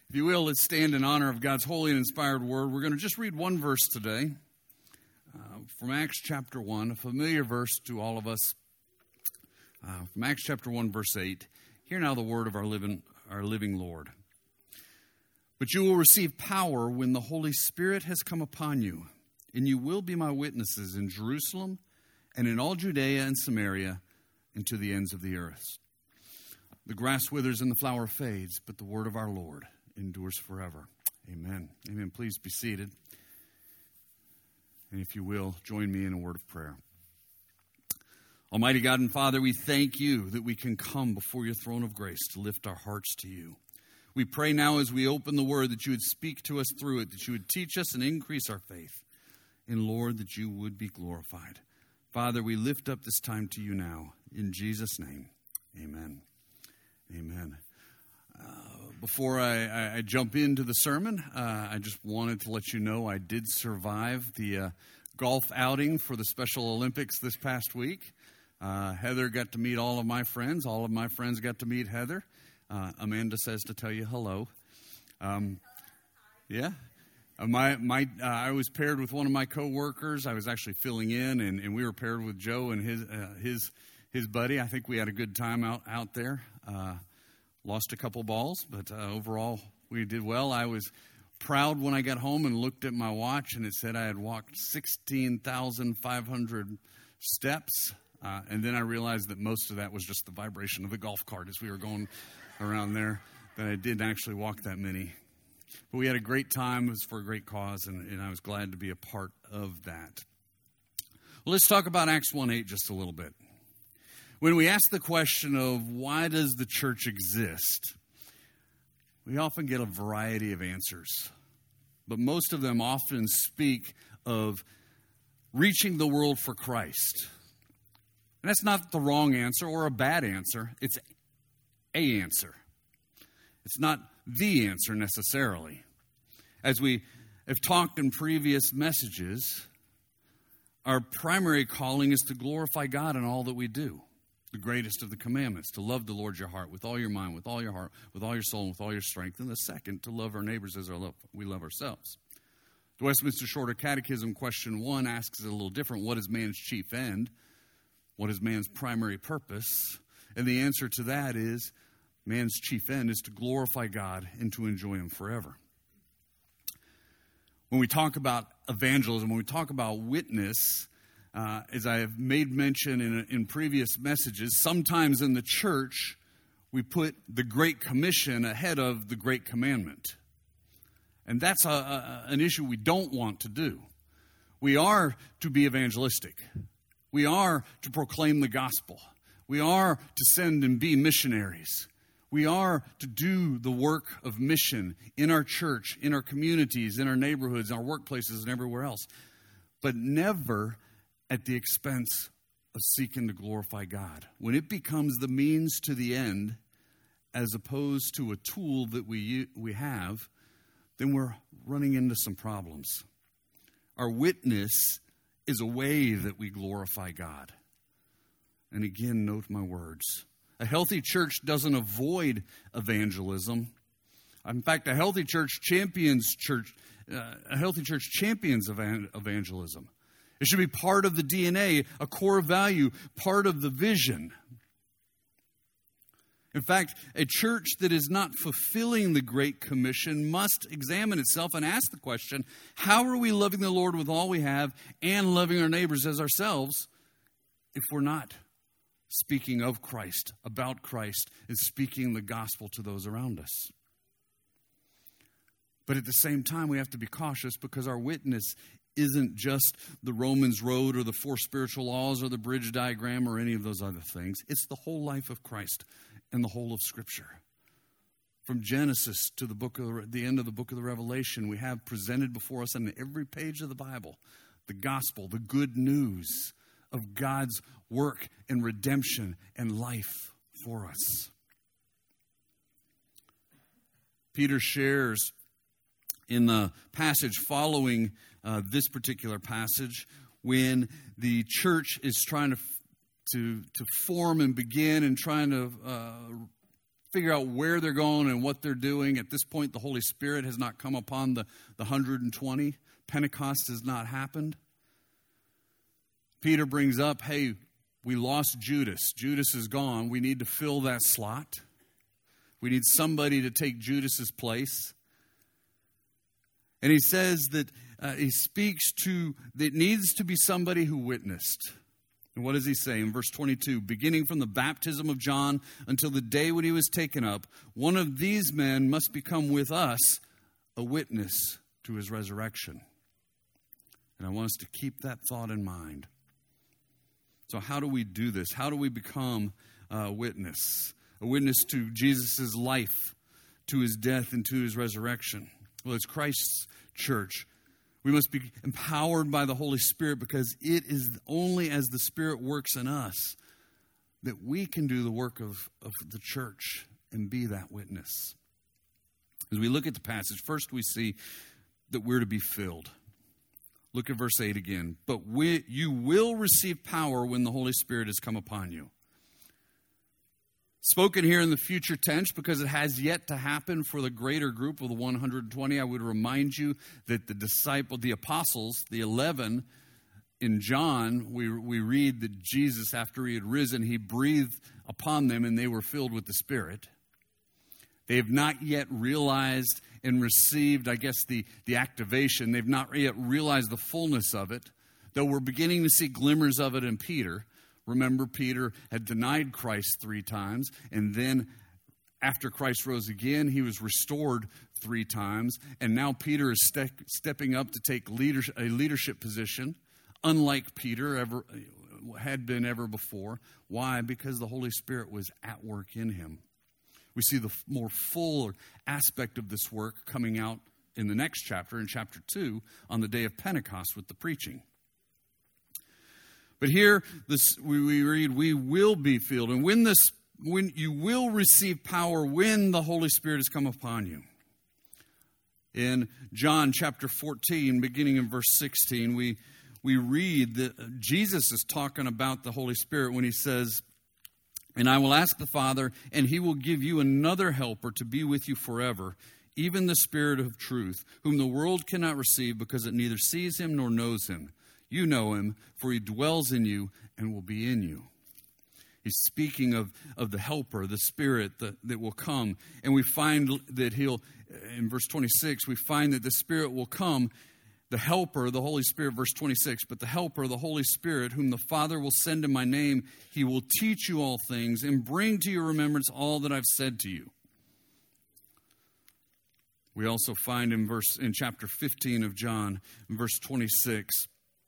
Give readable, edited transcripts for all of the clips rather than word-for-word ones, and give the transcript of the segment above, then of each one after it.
If you will, let's stand in honor of God's holy and inspired word. We're going to just read one verse today from Acts chapter 1, a familiar verse to all of us. From Acts chapter 1, verse 8. Hear now the word of our living Lord. But you will receive power when the Holy Spirit has come upon you, and you will be my witnesses in Jerusalem and in all Judea and Samaria and to the ends of the earth. The grass withers and the flower fades, but the word of our Lord endures forever. Amen. Amen. Please be seated. And if you will, join me in a word of prayer. Almighty God and Father, we thank you that we can come before your throne of grace to lift our hearts to you. We pray now as we open the word that you would speak to us through it, that you would teach us and increase our faith. And Lord, that you would be glorified. Father, we lift up this time to you now. In Jesus' name, amen. Amen. Before I jump into the sermon, I just wanted to let you know I did survive the golf outing for the Special Olympics this past week. Heather got to meet all of my friends. All of my friends got to meet Heather. Amanda says to tell you hello. Yeah. I was paired with one of my coworkers. I was actually filling in, and we were paired with Joe and his buddy. I think we had a good time out there. Lost a couple balls, but overall we did well. I was proud when I got home and looked at my watch, and it said I had walked 16,500 steps. And then I realized that most of that was just the vibration of the golf cart as we were going around there, that I didn't actually walk that many. But we had a great time. It was for a great cause, and I was glad to be a part of that. Well, let's talk about Acts 1:8 just a little bit. When we ask the question of why does the church exist, we often get a variety of answers. But most of them often speak of reaching the world for Christ. And that's not the wrong answer or a bad answer. It's a answer. It's not the answer necessarily. As we have talked in previous messages, our primary calling is to glorify God in all that we do. The greatest of the commandments, to love the Lord your heart with all your mind, with all your heart, with all your soul, and with all your strength. And the second, to love our neighbors as we love ourselves. The Westminster Shorter Catechism, question 1, asks it a little different. What is man's chief end? What is man's primary purpose? And the answer to that is man's chief end is to glorify God and to enjoy him forever. When we talk about evangelism, when we talk about witness, as I have made mention in previous messages, sometimes in the church, we put the Great Commission ahead of the Great Commandment. And that's an issue we don't want to do. We are to be evangelistic. We are to proclaim the gospel. We are to send and be missionaries. We are to do the work of mission in our church, in our communities, in our neighborhoods, in our workplaces, and everywhere else. But never at the expense of seeking to glorify God. When it becomes the means to the end, as opposed to a tool that we have, then we're running into some problems. Our witness is a way that we glorify God. And again, note my words. A healthy church doesn't avoid evangelism. In fact, a healthy church champions evangelism. It should be part of the DNA, a core value, part of the vision. In fact, a church that is not fulfilling the Great Commission must examine itself and ask the question, how are we loving the Lord with all we have and loving our neighbors as ourselves if we're not speaking of Christ, about Christ, and speaking the gospel to those around us? But at the same time, we have to be cautious because our witness isn't just the Romans road or the 4 spiritual laws or the bridge diagram or any of those other things. It's the whole life of Christ and the whole of Scripture. From Genesis to the end of the book of the Revelation, we have presented before us on every page of the Bible the gospel, the good news of God's work and redemption and life for us. Peter shares in the passage following this particular passage, when the church is trying to form and begin and trying to figure out where they're going and what they're doing. At this point, the Holy Spirit has not come upon the 120. Pentecost has not happened. Peter brings up, hey, we lost Judas. Judas is gone. We need to fill that slot. We need somebody to take Judas's place. And he says that he speaks to, that needs to be somebody who witnessed. And what does he say in verse 22? Beginning from the baptism of John until the day when he was taken up, one of these men must become with us a witness to his resurrection. And I want us to keep that thought in mind. So how do we do this? How do we become a witness? A witness to Jesus' life, to his death, and to his resurrection. Well, it's Christ's church. We must be empowered by the Holy Spirit because it is only as the Spirit works in us that we can do the work of the church and be that witness. As we look at the passage, first we see that we're to be filled. Look at verse 8 again. But you will receive power when the Holy Spirit has come upon you. Spoken here in the future tense because it has yet to happen for the greater group of the 120. I would remind you that the apostles, the 11 in John, we read that Jesus, after he had risen, he breathed upon them and they were filled with the Spirit. They have not yet realized and received, I guess, the activation. They've not yet realized the fullness of it, though we're beginning to see glimmers of it in Peter. Remember, Peter had denied Christ 3 times, and then after Christ rose again, he was restored 3 times, and now Peter is stepping up to take a leadership position, unlike Peter had been ever before. Why? Because the Holy Spirit was at work in him. We see the more full aspect of this work coming out in the next chapter, in chapter 2, on the day of Pentecost with the preaching. But here we read, we will be filled. And when you will receive power when the Holy Spirit has come upon you. In John chapter 14, beginning in verse 16, we read that Jesus is talking about the Holy Spirit when he says, and I will ask the Father, and he will give you another helper to be with you forever, even the Spirit of truth, whom the world cannot receive because it neither sees him nor knows him. You know him, for he dwells in you and will be in you. He's speaking of the helper, the Spirit that will come. And we find that in verse 26, we find that the Spirit will come, the helper, the Holy Spirit, verse 26, but the helper, the Holy Spirit, whom the Father will send in my name, he will teach you all things and bring to your remembrance all that I've said to you. We also find in chapter 15 of John, in verse 26,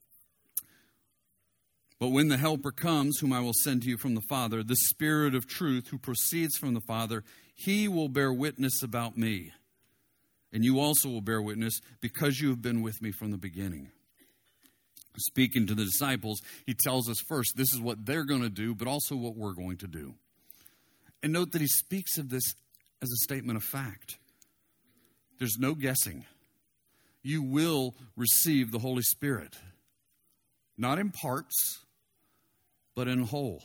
but when the Helper comes, whom I will send to you from the Father, the Spirit of truth who proceeds from the Father, he will bear witness about me. And you also will bear witness because you have been with me from the beginning. Speaking to the disciples, he tells us first, this is what they're going to do, but also what we're going to do. And note that he speaks of this as a statement of fact. There's no guessing. You will receive the Holy Spirit. Not in parts, but in whole.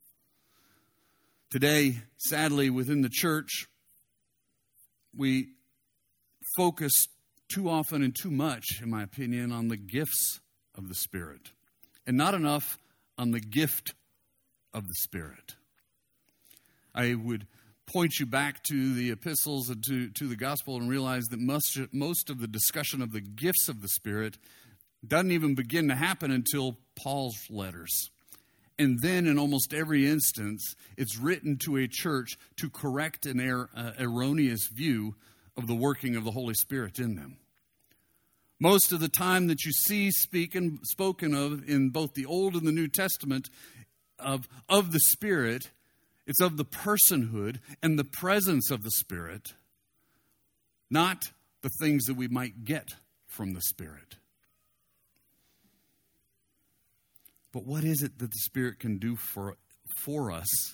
Today, sadly, within the church, we focus too often and too much, in my opinion, on the gifts of the Spirit, and not enough on the gift of the Spirit. I would point you back to the epistles and to the gospel and realize that most of the discussion of the gifts of the Spirit doesn't even begin to happen until Paul's letters. And then in almost every instance, it's written to a church to correct an erroneous view of the working of the Holy Spirit in them. Most of the time that you see spoken of in both the Old and the New Testament of the Spirit, it's of the personhood and the presence of the Spirit, not the things that we might get from the Spirit. But what is it that the Spirit can do for us?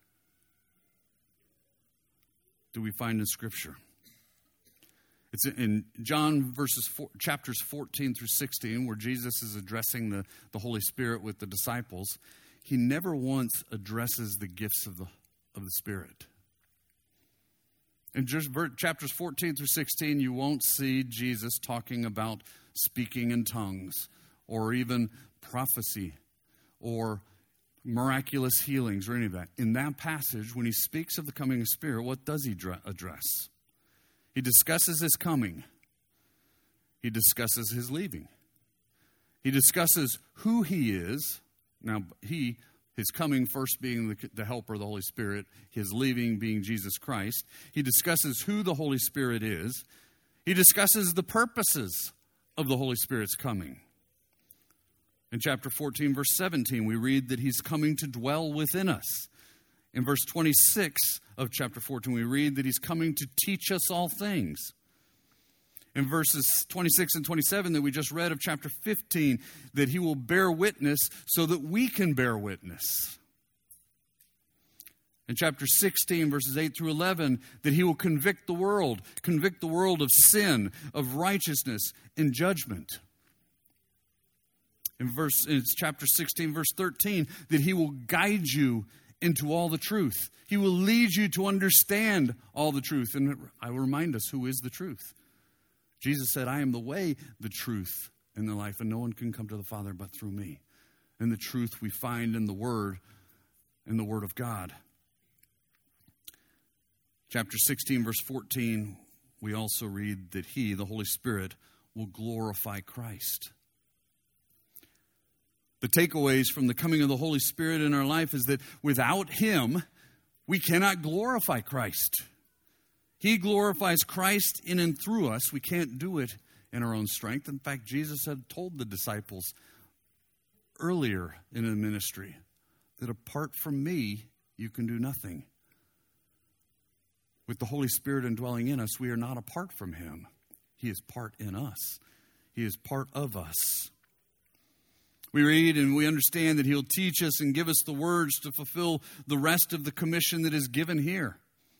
Do we find in Scripture? It's in John chapters 14 through 16, where Jesus is addressing the Holy Spirit with the disciples. He never once addresses the gifts of the Spirit. In just chapters 14 through 16, you won't see Jesus talking about speaking in tongues or even prophecy or miraculous healings or any of that. In that passage, when he speaks of the coming of Spirit, what does he address? He discusses his coming. He discusses his leaving. He discusses who he is. Now, his coming first being the helper, the Holy Spirit, his leaving being Jesus Christ. He discusses who the Holy Spirit is. He discusses the purposes of the Holy Spirit's coming. In chapter 14, verse 17, we read that he's coming to dwell within us. In verse 26 of chapter 14, we read that he's coming to teach us all things. In verses 26 and 27 that we just read of chapter 15, that he will bear witness so that we can bear witness. In chapter 16, verses 8 through 11, that he will convict the world of sin, of righteousness, and judgment. In chapter 16, verse 13, that he will guide you into all the truth. He will lead you to understand all the truth. And I will remind us, who is the truth? Jesus said, I am the way, the truth, and the life, and no one can come to the Father but through me. And the truth we find in the Word of God. Chapter 16, verse 14, we also read that he, the Holy Spirit, will glorify Christ. The takeaways from the coming of the Holy Spirit in our life is that without him, we cannot glorify Christ. He glorifies Christ in and through us. We can't do it in our own strength. In fact, Jesus had told the disciples earlier in the ministry that apart from me, you can do nothing. With the Holy Spirit indwelling in us, we are not apart from him. He is part in us. He is part of us. We read and we understand that he'll teach us and give us the words to fulfill the rest of the commission that is given here.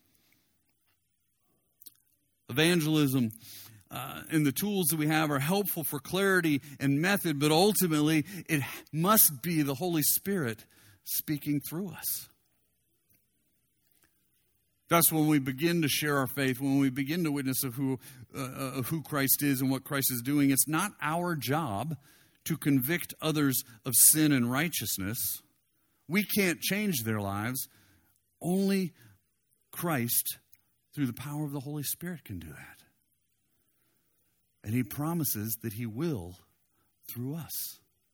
Evangelism and the tools that we have are helpful for clarity and method, but ultimately it must be the Holy Spirit speaking through us. Thus, when we begin to share our faith, when we begin to witness of who Christ is and what Christ is doing, it's not our job to convict others of sin and righteousness. We can't change their lives. Only Christ, through the power of the Holy Spirit, can do that. And he promises that he will through us.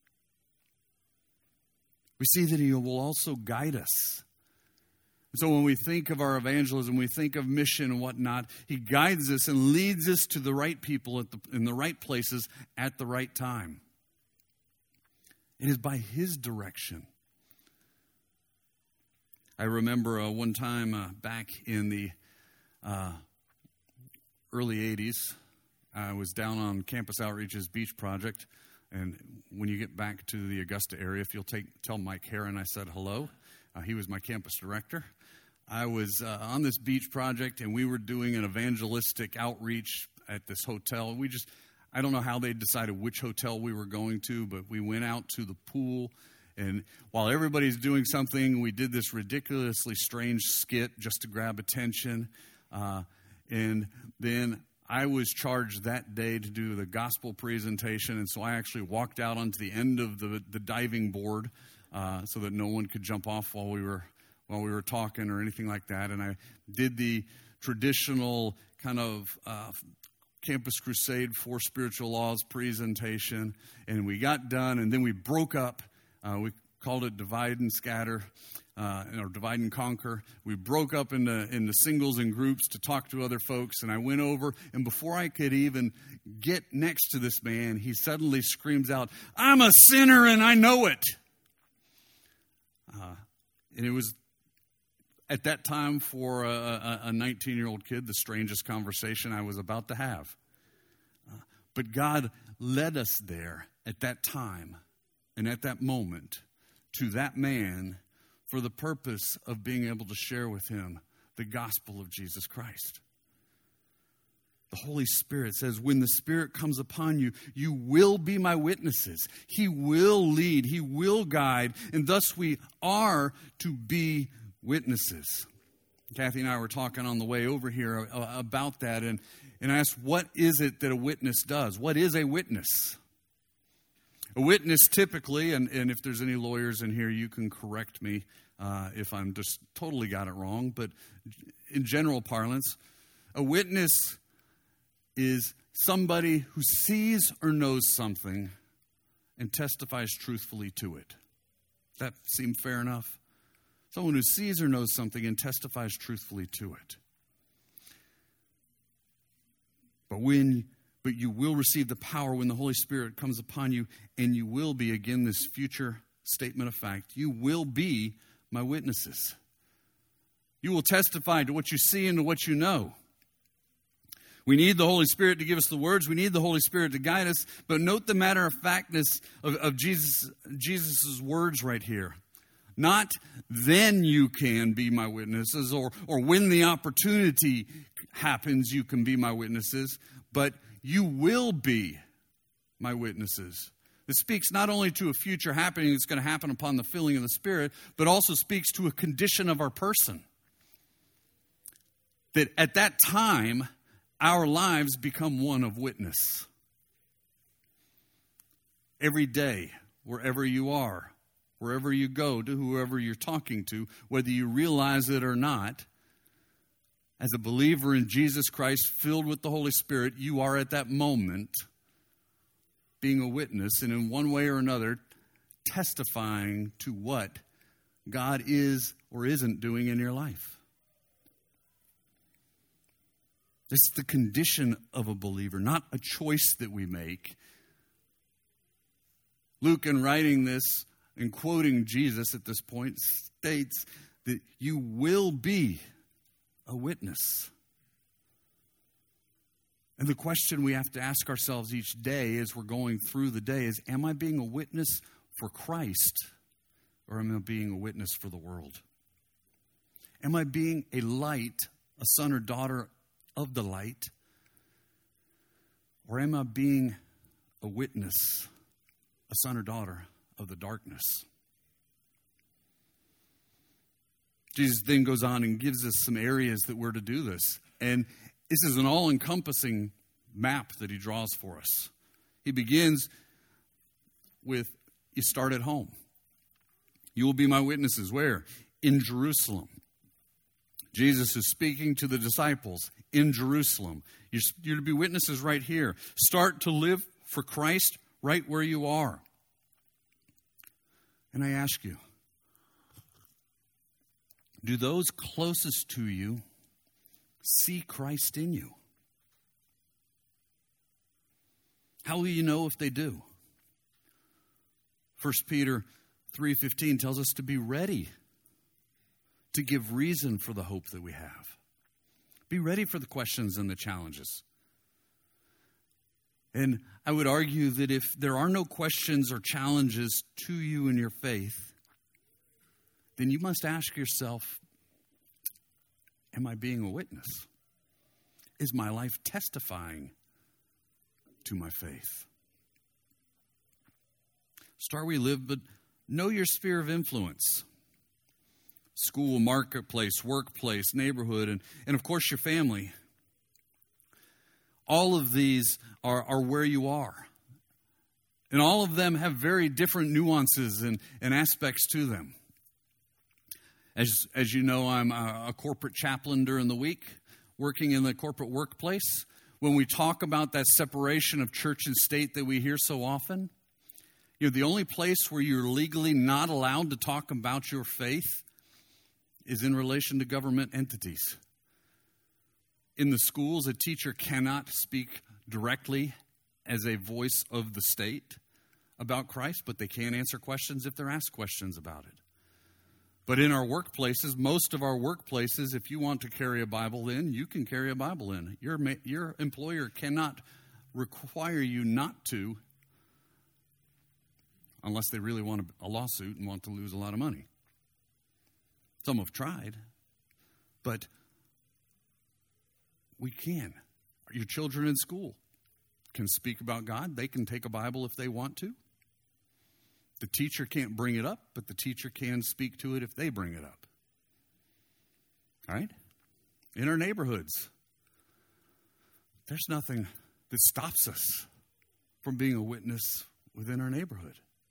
We see that he will also guide us. So when we think of our evangelism, we think of mission and whatnot, he guides us and leads us to the right people in the right places at the right time. It is by his direction. I remember one time back in the early 80s, I was down on Campus Outreach's beach project. And when you get back to the Augusta area, if you'll tell Mike Herron I said hello. He was my campus director. I was on this beach project, and we were doing an evangelistic outreach at this hotel. I don't know how they decided which hotel we were going to, but we went out to the pool, and while everybody's doing something, we did this ridiculously strange skit just to grab attention. And then I was charged that day to do the gospel presentation, and so I actually walked out onto the end of the diving board so that no one could jump off while we were talking or anything like that. And I did the traditional kind of Campus Crusade for Spiritual Laws presentation, and we got done, and then we broke up. We called it Divide and Scatter, or Divide and Conquer. We broke up into singles and groups to talk to other folks, and I went over, and before I could even get next to this man, he suddenly screams out, "I'm a sinner and I know it." And it was, at that time, for a 19-year-old kid, the strangest conversation I was about to have. But God led us there at that time and at that moment to that man for the purpose of being able to share with him the gospel of Jesus Christ. The Holy Spirit says, when the Spirit comes upon you, you will be my witnesses. He will lead. He will guide. And thus we are to be witnesses. Kathy and I were talking on the way over here about that, and I asked, what is it that a witness does? What is a witness? A witness typically, and if there's any lawyers in here, you can correct me if I'm just totally got it wrong, but in general parlance, a witness is somebody who sees or knows something and testifies truthfully to it. That seem fair enough? Someone who sees or knows something and testifies truthfully to it. But you will receive the power when the Holy Spirit comes upon you, and you will be, again, this future statement of fact, you will be my witnesses. You will testify to what you see and to what you know. We need the Holy Spirit to give us the words. We need the Holy Spirit to guide us. But note the matter-of-factness of Jesus' words right here. Not then you can be my witnesses, or when the opportunity happens you can be my witnesses, but you will be my witnesses. It speaks not only to a future happening that's going to happen upon the filling of the Spirit, but also speaks to a condition of our person. That at that time, our lives become one of witness. Every day, wherever you are, wherever you go, to whoever you're talking to, whether you realize it or not, as a believer in Jesus Christ, filled with the Holy Spirit, you are at that moment being a witness, and in one way or another, testifying to what God is or isn't doing in your life. It's the condition of a believer, not a choice that we make. Luke, in writing this and quoting Jesus at this point, states that you will be a witness. And the question we have to ask ourselves each day as we're going through the day is, am I being a witness for Christ, or am I being a witness for the world? Am I being a light, a son or daughter of the light, or am I being a witness, a son or daughter of the darkness? Jesus then goes on and gives us some areas that we're to do this. And this is an all-encompassing map that he draws for us. He begins with, you start at home. You will be my witnesses. Where? In Jerusalem. Jesus is speaking to the disciples in Jerusalem. You're to be witnesses right here. Start to live for Christ right where you are. And I ask you, do those closest to you see Christ in you? How will you know if they do? 1 Peter 3:15 tells us to be ready to give reason for the hope that we have. Be ready for the questions and the challenges. And I would argue that if there are no questions or challenges to you in your faith, then you must ask yourself, am I being a witness? Is my life testifying to my faith? Start where you live, but know your sphere of influence. School, marketplace, workplace, neighborhood, and of course your family. All of these are where you are. And all of them have very different nuances and aspects to them. As you know, I'm a corporate chaplain during the week, working in the corporate workplace. When we talk about that separation of church and state that we hear so often, the only place where you're legally not allowed to talk about your faith is in relation to government entities. In the schools, a teacher cannot speak directly as a voice of the state about Christ, but they can answer questions if they're asked questions about it. But in our workplaces, most of our workplaces, if you want to carry a Bible in, you can carry a Bible in. Your employer cannot require you not to, unless they really want a lawsuit and want to lose a lot of money. Some have tried, but we can. Your children in school can speak about God. They can take a Bible if they want to. The teacher can't bring it up, but the teacher can speak to it if they bring it up. right? In our neighborhoods. There's nothing that stops us from being a witness within our neighborhood.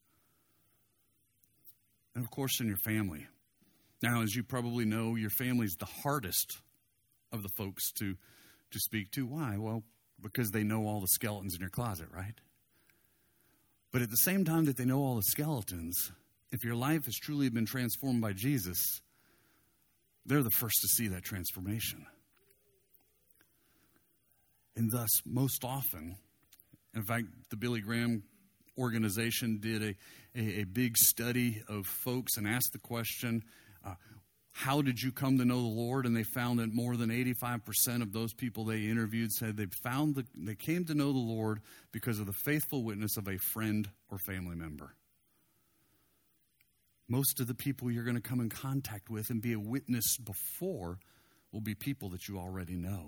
And of course, in your family. Now, as you probably know, your family is the hardest of the folks to speak to. Why? Well, because they know all the skeletons in your closet, right? But at the same time that they know all the skeletons, if your life has truly been transformed by Jesus, they're the first to see that transformation. And thus, most often, in fact, the Billy Graham organization did a big study of folks and asked the question, how did you come to know the Lord? And they found that more than 85% of those people they interviewed said they came to know the Lord because of the faithful witness of a friend or family member. Most of the people you're going to come in contact with and be a witness before will be people that you already know.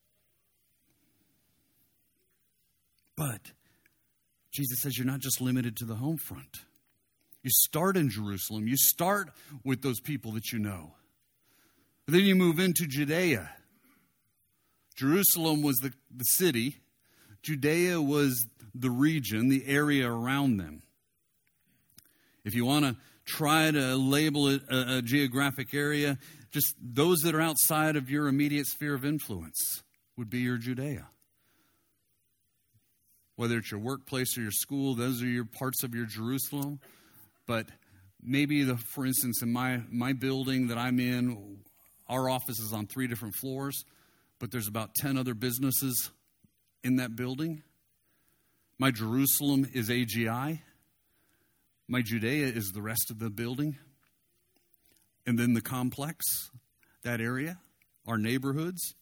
But Jesus says you're not just limited to the home front. You start in Jerusalem. You start with those people that you know. But then you move into Judea. Jerusalem was the city. Judea was the region, the area around them. If you want to try to label it a geographic area, just those that are outside of your immediate sphere of influence would be your Judea. Whether it's your workplace or your school, those are your parts of your Jerusalem. But maybe, for instance, in my building that I'm in, our office is on 3 different floors, but there's about 10 other businesses in that building. My Jerusalem is AGI. My Judea is the rest of the building. And then the complex, that area, our neighborhoods.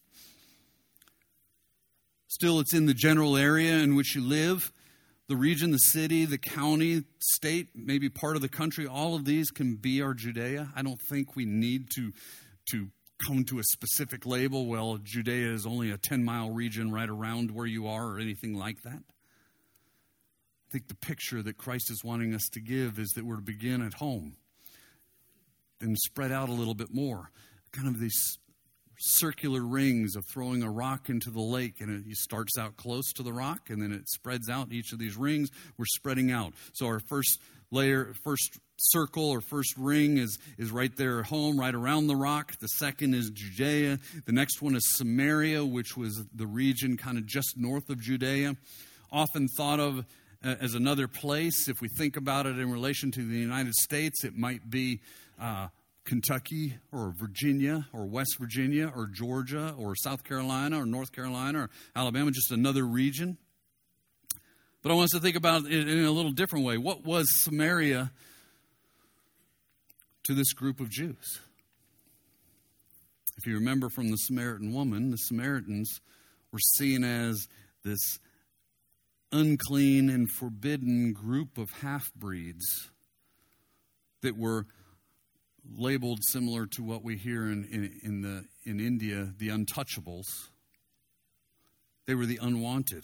Still, it's in the general area in which you live. The region, the city, the county, state, maybe part of the country, all of these can be our Judea. I don't think we need to come to a specific label. Well, Judea is only a 10-mile region right around where you are or anything like that. I think the picture that Christ is wanting us to give is that we're to begin at home and spread out a little bit more. Kind of these circular rings of throwing a rock into the lake, and it starts out close to the rock, and then it spreads out. Each of these rings, we're spreading out. So our first layer, first circle or first ring is right there at home, right around the rock. The second is Judea. The next one is Samaria, which was the region kind of just north of Judea. Often thought of as another place. If we think about it in relation to the United States, it might be Kentucky or Virginia or West Virginia or Georgia or South Carolina or North Carolina or Alabama, just another region. But I want us to think about it in a little different way. What was Samaria to this group of Jews? If you remember from the Samaritan woman, the Samaritans were seen as this unclean and forbidden group of half-breeds that were labeled similar to what we hear in India, the untouchables. They were the unwanted.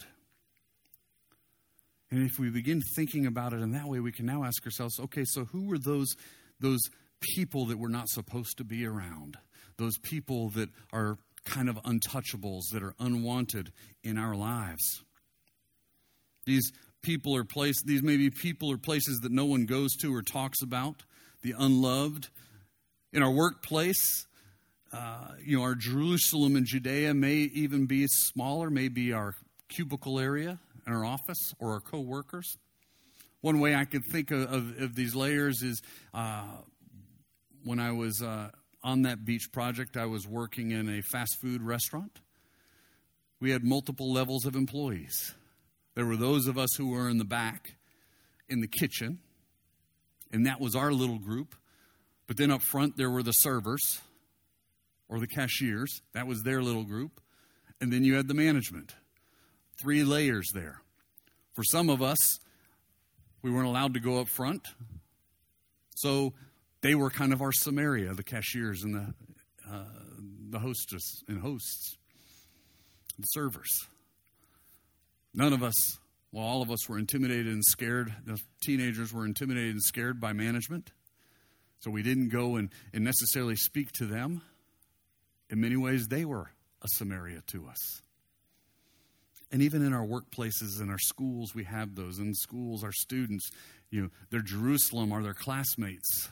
And if we begin thinking about it in that way, we can now ask ourselves, okay, so who were those people that we're not supposed to be around? Those people that are kind of untouchables, that are unwanted in our lives. These may be people or places that no one goes to or talks about, the unloved. In our workplace, our Jerusalem and Judea may even be smaller, maybe our cubicle area in our office or our co-workers. One way I could think of these layers is when I was on that beach project, I was working in a fast food restaurant. We had multiple levels of employees. There were those of us who were in the back, in the kitchen, and that was our little group. But then up front, there were the servers or the cashiers. That was their little group. And then you had the management. 3 layers there. For some of us, we weren't allowed to go up front. So they were kind of our Samaria, the cashiers and the hostess and hosts, the servers. None of us, well, all of us were intimidated and scared. The teenagers were intimidated and scared by management. So we didn't go and necessarily speak to them. In many ways, they were a Samaria to us. And even in our workplaces and our schools, we have those. In schools, our students, their Jerusalem are their classmates.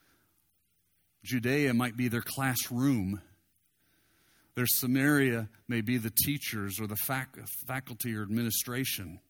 Judea might be their classroom. Their Samaria may be the teachers or the faculty or administration.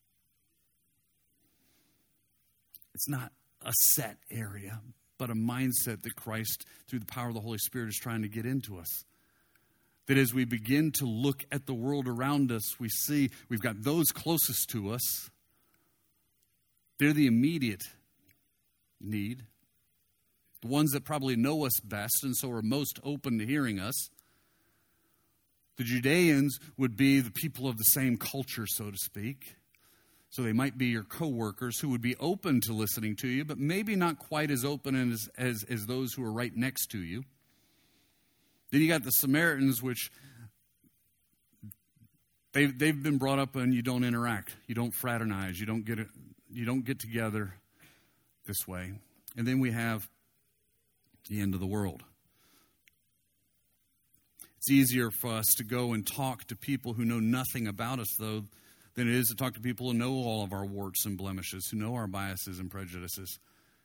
It's not a set area, but a mindset that Christ, through the power of the Holy Spirit, is trying to get into us. That as we begin to look at the world around us, we see we've got those closest to us. They're the immediate need. The ones that probably know us best and so are most open to hearing us. The Judeans would be the people of the same culture, so to speak. So they might be your coworkers who would be open to listening to you, but maybe not quite as open as those who are right next to you. Then you got the Samaritans, which they've been brought up and you don't interact, you don't fraternize, you don't get together this way. And then we have the end of the world. It's easier for us to go and talk to people who know nothing about us, though, than it is to talk to people who know all of our warts and blemishes, who know our biases and prejudices.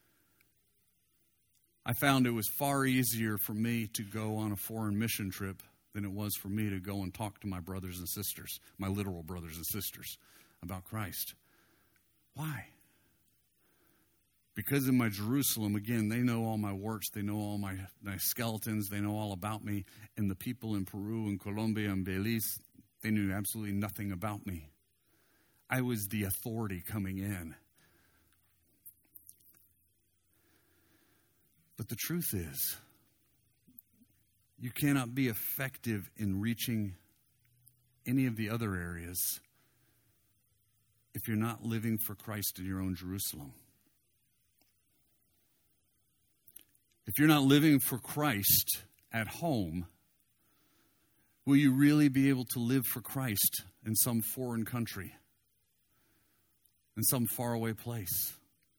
I found it was far easier for me to go on a foreign mission trip than it was for me to go and talk to my brothers and sisters, my literal brothers and sisters, about Christ. Why? Because in my Jerusalem, again, they know all my warts, they know all my skeletons, they know all about me. And the people in Peru and Colombia and Belize, they knew absolutely nothing about me. I was the authority coming in. But the truth is, you cannot be effective in reaching any of the other areas if you're not living for Christ in your own Jerusalem. If you're not living for Christ at home, will you really be able to live for Christ in some foreign country, in some faraway place?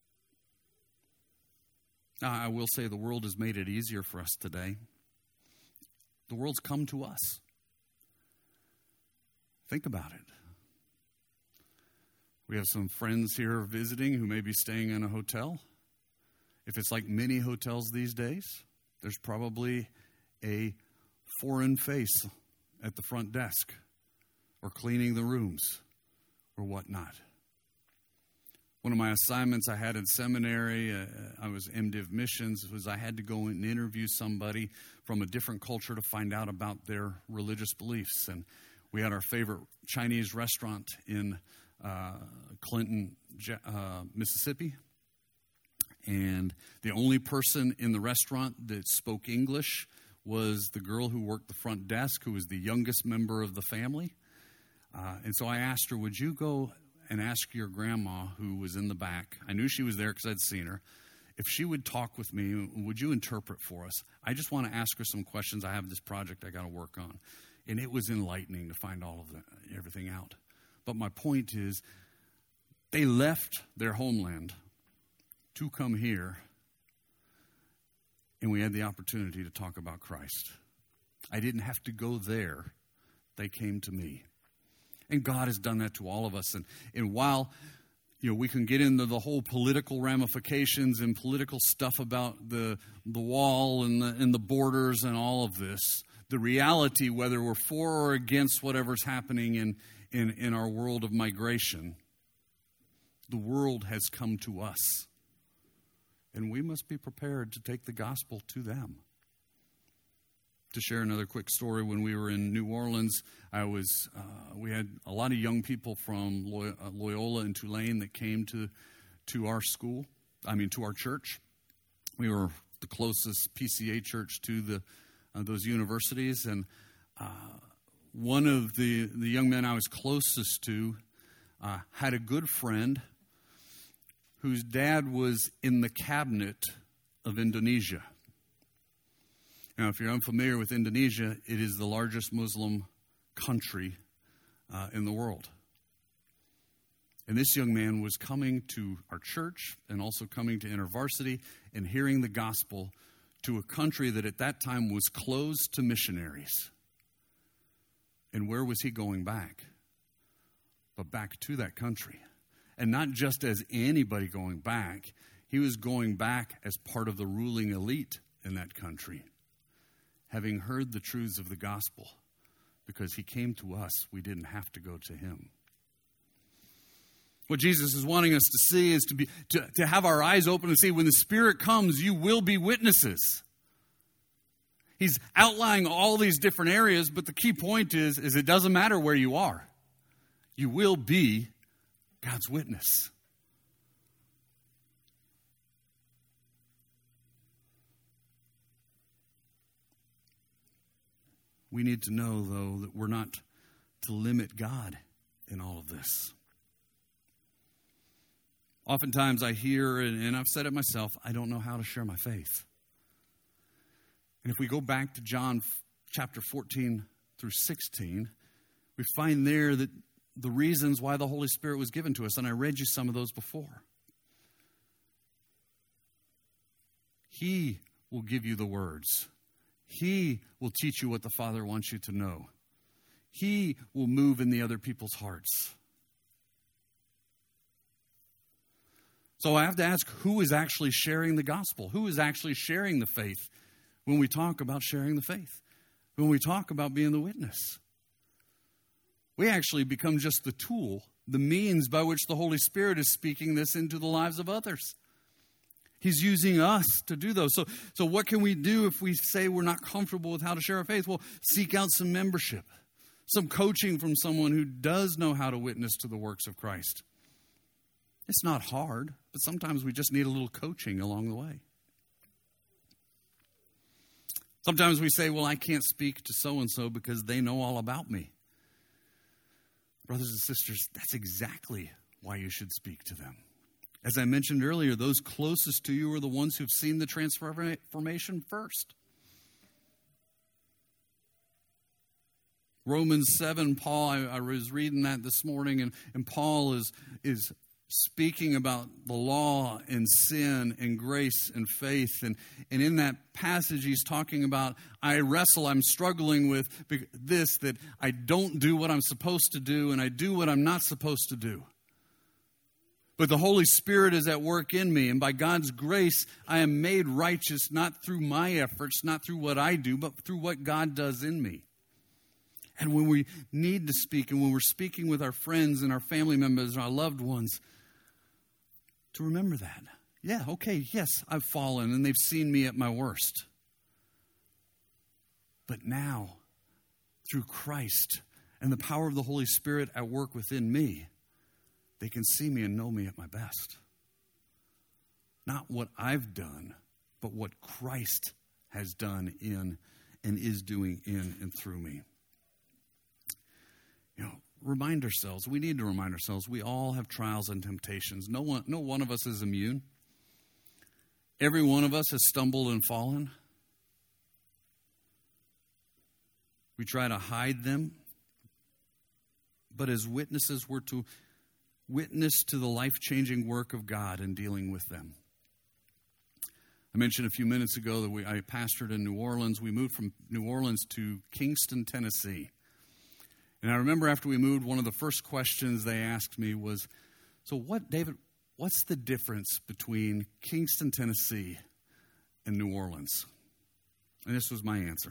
I will say the world has made it easier for us today. The world's come to us. Think about it. We have some friends here visiting who may be staying in a hotel. If it's like many hotels these days, there's probably a foreign face at the front desk or cleaning the rooms or whatnot. One of my assignments I had in seminary, I was MDiv missions, was I had to go and interview somebody from a different culture to find out about their religious beliefs. And we had our favorite Chinese restaurant in Clinton, Mississippi. And the only person in the restaurant that spoke English was the girl who worked the front desk, who was the youngest member of the family. And so I asked her, would you go and ask your grandma who was in the back? I knew she was there because I'd seen her. If she would talk with me, would you interpret for us? I just want to ask her some questions. I have this project I got to work on. And it was enlightening to find all of everything out. But my point is, they left their homeland to come here, and we had the opportunity to talk about Christ. I didn't have to go there. They came to me. And God has done that to all of us. And while we can get into the whole political ramifications and political stuff about the wall and the borders and all of this, the reality, whether we're for or against whatever's happening in our world of migration, the world has come to us. And we must be prepared to take the gospel to them. To share another quick story, when we were in New Orleans, we had a lot of young people from Loyola and Tulane that came to our school, to our church. We were the closest PCA church to those universities, and one of the young men I was closest to had a good friend whose dad was in the cabinet of Indonesia. Now, if you're unfamiliar with Indonesia, it is the largest Muslim country in the world. And this young man was coming to our church and also coming to InterVarsity and hearing the gospel to a country that at that time was closed to missionaries. And where was he going back? But back to that country. And not just as anybody going back. He was going back as part of the ruling elite in that country, having heard the truths of the gospel. Because he came to us, we didn't have to go to him. What Jesus is wanting us to see is to have our eyes open and see when the Spirit comes, you will be witnesses. He's outlining all these different areas, but the key point is it doesn't matter where you are. You will be God's witness. We need to know, though, that we're not to limit God in all of this. Oftentimes I hear, and I've said it myself, I don't know how to share my faith. And if we go back to John chapter 14 through 16, we find there that the reasons why the Holy Spirit was given to us, and I read you some of those before. He will give you the words. He will teach you what the Father wants you to know. He will move in the other people's hearts. So I have to ask, who is actually sharing the gospel? Who is actually sharing the faith when we talk about sharing the faith? When we talk about being the witness? We actually become just the tool, the means by which the Holy Spirit is speaking this into the lives of others. He's using us to do those. So what can we do if we say we're not comfortable with how to share our faith? Well, seek out some membership, some coaching from someone who does know how to witness to the works of Christ. It's not hard, but sometimes we just need a little coaching along the way. Sometimes we say, well, I can't speak to so-and-so because they know all about me. Brothers and sisters, that's exactly why you should speak to them. As I mentioned earlier, those closest to you are the ones who've seen the transformation first. Romans 7, Paul, I was reading that this morning, and Paul is speaking about the law and sin and grace and faith. And in that passage, he's talking about, I'm struggling with this, that I don't do what I'm supposed to do, and I do what I'm not supposed to do. But the Holy Spirit is at work in me, and by God's grace, I am made righteous, not through my efforts, not through what I do, but through what God does in me. And when we need to speak, and when we're speaking with our friends and our family members and our loved ones, to remember that. Yeah, okay, yes, I've fallen, and they've seen me at my worst. But now, through Christ and the power of the Holy Spirit at work within me, they can see me and know me at my best. Not what I've done, but what Christ has done in and is doing in and through me. Remind ourselves, we need to remind ourselves, we all have trials and temptations. No one of us is immune. Every one of us has stumbled and fallen. We try to hide them. But as witnesses, we're to witness to the life-changing work of God in dealing with them. I mentioned a few minutes ago that I pastored in New Orleans. We moved from New Orleans to Kingston, Tennessee. And I remember after we moved, one of the first questions they asked me was, so David, what's the difference between Kingston, Tennessee and New Orleans? And this was my answer.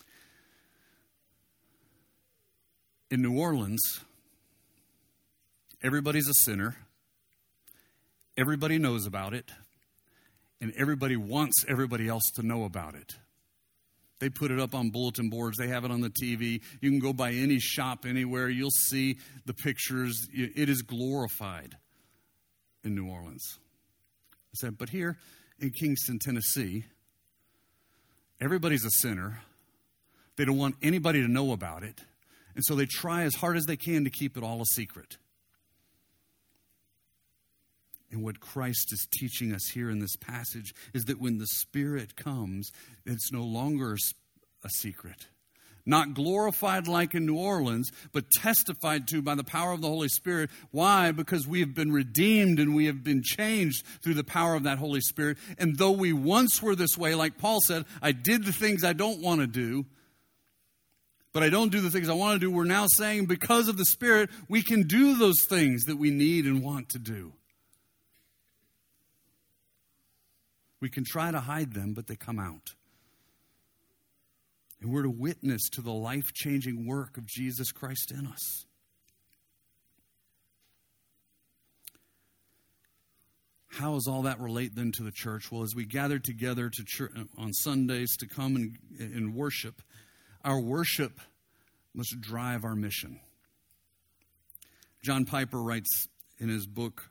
In New Orleans, everybody's a sinner, everybody knows about it, and everybody wants everybody else to know about it. They put it up on bulletin boards. They have it on the TV. You can go by any shop anywhere. You'll see the pictures. It is glorified in New Orleans. I said, but here in Kingston, Tennessee, everybody's a sinner. They don't want anybody to know about it. And so they try as hard as they can to keep it all a secret. And what Christ is teaching us here in this passage is that when the Spirit comes, it's no longer a secret. Not glorified like in New Orleans, but testified to by the power of the Holy Spirit. Why? Because we have been redeemed and we have been changed through the power of that Holy Spirit. And though we once were this way, like Paul said, I did the things I don't want to do, but I don't do the things I want to do. We're now saying because of the Spirit, we can do those things that we need and want to do. We can try to hide them, but they come out. And we're to witness to the life-changing work of Jesus Christ in us. How does all that relate then to the church? Well, as we gather together to church on Sundays to come and worship, our worship must drive our mission. John Piper writes in his book,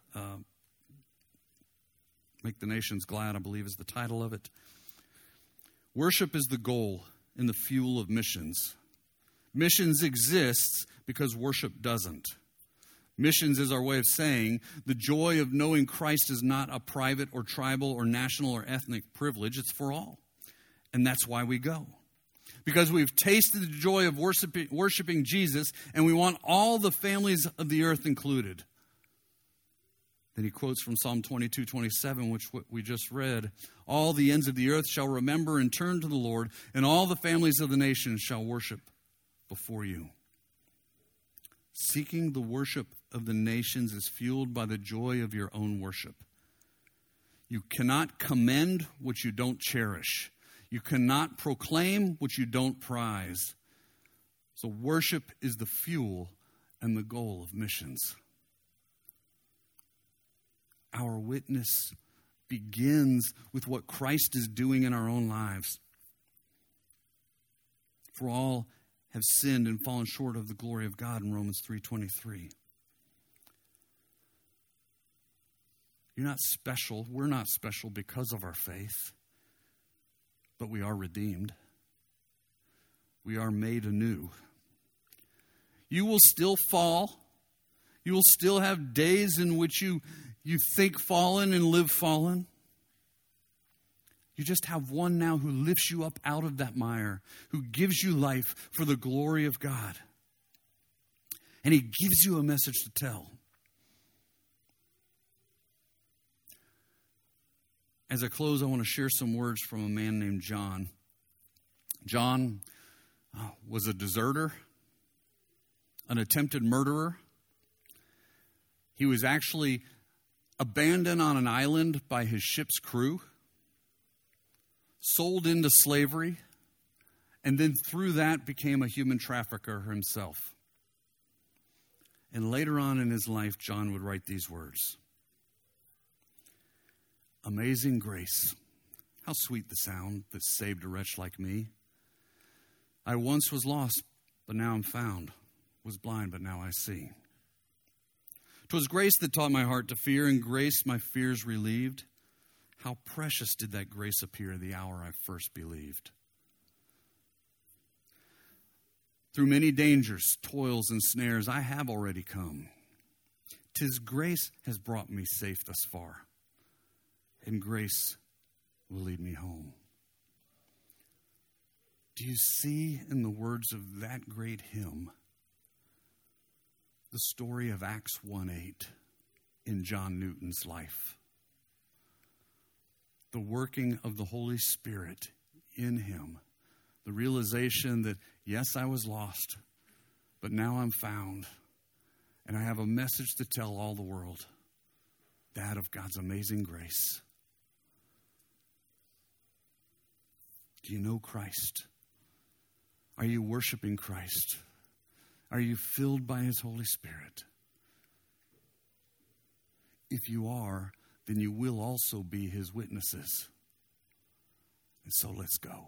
Make the Nations Glad, I believe is the title of it. Worship is the goal and the fuel of missions. Missions exists because worship doesn't. Missions is our way of saying the joy of knowing Christ is not a private or tribal or national or ethnic privilege. It's for all. And that's why we go. Because we've tasted the joy of worshiping Jesus, and we want all the families of the earth included. Then he quotes from Psalm 22:27, which we just read. All the ends of the earth shall remember and turn to the Lord, and all the families of the nations shall worship before you. Seeking the worship of the nations is fueled by the joy of your own worship. You cannot commend what you don't cherish. You cannot proclaim what you don't prize. So worship is the fuel and the goal of missions. Our witness begins with what Christ is doing in our own lives. For all have sinned and fallen short of the glory of God in Romans 3:23. You're not special. We're not special because of our faith, but we are redeemed. We are made anew. You will still fall. You will still have days in which you think fallen and live fallen. You just have one now who lifts you up out of that mire, who gives you life for the glory of God. And he gives you a message to tell. As I close, I want to share some words from a man named John. John was a deserter, an attempted murderer. He was actually abandoned on an island by his ship's crew, sold into slavery, and then through that became a human trafficker himself. And later on in his life, John would write these words. Amazing grace, how sweet the sound that saved a wretch like me. I once was lost, but now I'm found, was blind, but now I see. 'Twas grace that taught my heart to fear, and grace my fears relieved. How precious did that grace appear the hour I first believed. Through many dangers, toils, and snares, I have already come. 'Tis grace has brought me safe thus far, and grace will lead me home. Do you see in the words of that great hymn the story of Acts 1:8 in John Newton's life? The working of the Holy Spirit in him. The realization that, yes, I was lost, but now I'm found. And I have a message to tell all the world. That of God's amazing grace. Do you know Christ? Are you worshiping Christ? Are you filled by his Holy Spirit? If you are, then you will also be his witnesses. And so let's go.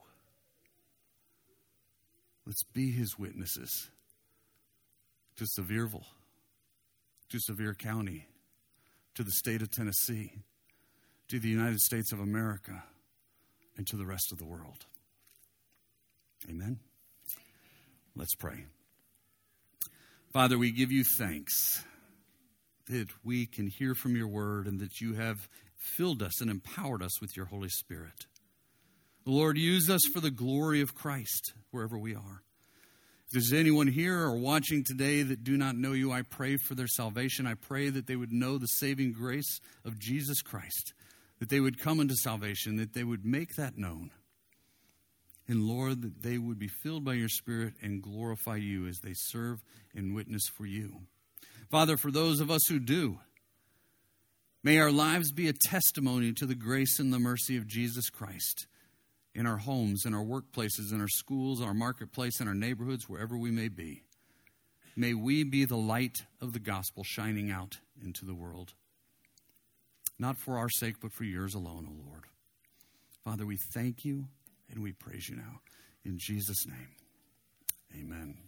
Let's be his witnesses to Sevierville, to Sevier County, to the state of Tennessee, to the United States of America, and to the rest of the world. Amen. Let's pray. Father, we give you thanks that we can hear from your word and that you have filled us and empowered us with your Holy Spirit. Lord, use us for the glory of Christ wherever we are. If there's anyone here or watching today that do not know you, I pray for their salvation. I pray that they would know the saving grace of Jesus Christ, that they would come into salvation, that they would make that known. And Lord, that they would be filled by your Spirit and glorify you as they serve and witness for you. Father, for those of us who do, may our lives be a testimony to the grace and the mercy of Jesus Christ in our homes, in our workplaces, in our schools, our marketplace, in our neighborhoods, wherever we may be. May we be the light of the gospel shining out into the world. Not for our sake, but for yours alone, O Lord. Father, we thank you and we praise you now. In Jesus' name, amen.